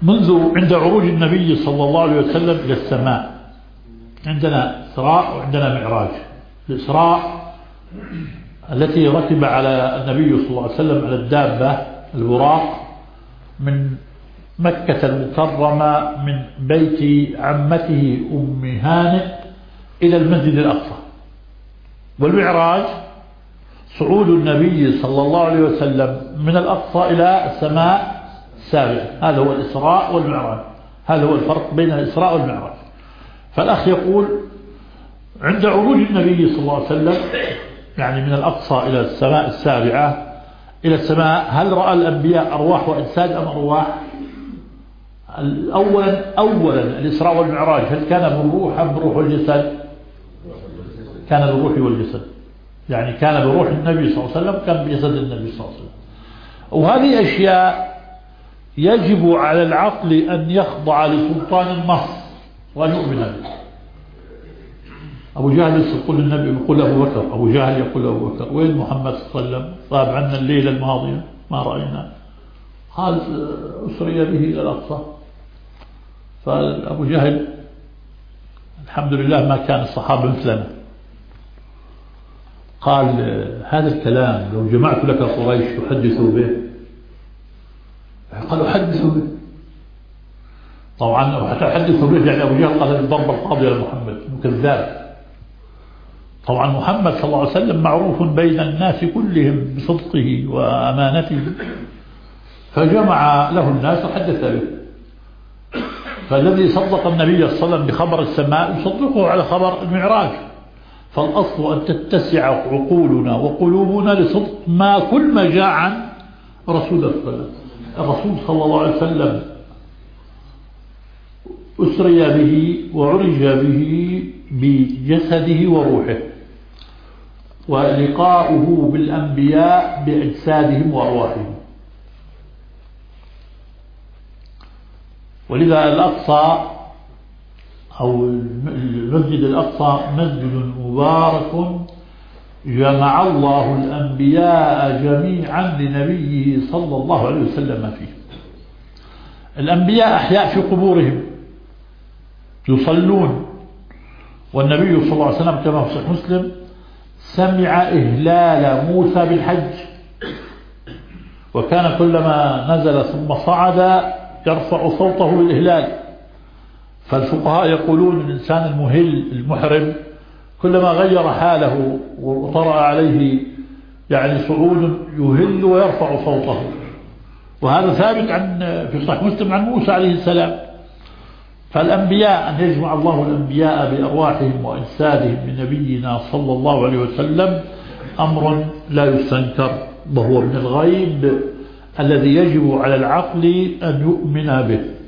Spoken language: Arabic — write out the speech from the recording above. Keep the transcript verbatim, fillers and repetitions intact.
منذ عند عروج النبي صلى الله عليه وسلم إلى السماء عندنا إسراء وعندنا معراج. الإسراء التي ركب على النبي صلى الله عليه وسلم على الدابة البراق من مكة المكرمة من بيت عمته أم هانئ إلى المسجد الأقصى. والمعراج صعود النبي صلى الله عليه وسلم من الأقصى إلى السماء السابعة. هذا هو الإسراء والمعراج، هذا هو الفرق بين الإسراء والمعراج. فالأخ يقول عند عروج النبي صلى الله عليه وسلم يعني من الأقصى إلى السماء السابعة إلى السماء، هل رأى الأنبياء أرواح وأجساد أم أرواح؟ أولا أولا الإسراء والمعراج هل كان بالروح أم بروح والجسد؟ كان بالروح والجسد، يعني كان بروح النبي صلى الله عليه وسلم، كان بجسد النبي صلى الله عليه وسلم. وهذه أشياء يجب على العقل أن يخضع لسلطان النص وأن يؤمن به. أبو جهل يقول للنبي يقول أبو بكر، أبو جهل يقول أبو بكر وين محمد صلى الله عليه وسلم؟ طاب عنا الليلة الماضية ما رأينا. قال أسري به إلى الأقصى. فأبو جهل الحمد لله ما كان الصحابة مثلنا، قال هذا الكلام لو جمعت لك قريش تحدثوا به. قالوا حدثوا به. طبعا حتى حدثوا به يعني أبو جهل قال الضرب القاضي لمحمد كذاب. طبعا محمد صلى الله عليه وسلم معروف بين الناس كلهم بصدقه وأمانته، فجمع له الناس وحدث به. فالذي صدق النبي صلى الله عليه وسلم بخبر السماء يصدقه على خبر المعراج. فالأصل أن تتسع عقولنا وقلوبنا لصدق ما كل ما جاء عن رسول الله صلى الله عليه وسلم. الرسول صلى الله عليه وسلم أسري به وعرج به بجسده وروحه، ولقاؤه بالأنبياء بأجسادهم وأرواحهم. ولذا الأقصى أو المسجد الأقصى مسجد مبارك جمع الله الأنبياء جميعا لنبيه صلى الله عليه وسلم فيه. الأنبياء أحياء في قبورهم يصلون، والنبي صلى الله عليه وسلم كما في صحيح مسلم سمع إهلال موسى بالحج، وكان كلما نزل ثم صعد يرفع صوته بالإهلال. فالفقهاء يقولون الإنسان المهل المحرم كلما غير حاله وطرأ عليه يعني صعود يهل ويرفع صوته، وهذا ثابت عن في صحيح مسلم عن موسى عليه السلام. فالأنبياء أن يجمع الله الأنبياء بأرواحهم وأجسادهم من نبينا صلى الله عليه وسلم أمر لا يستنكر، وهو من الغيب الذي يجب على العقل أن يؤمن به.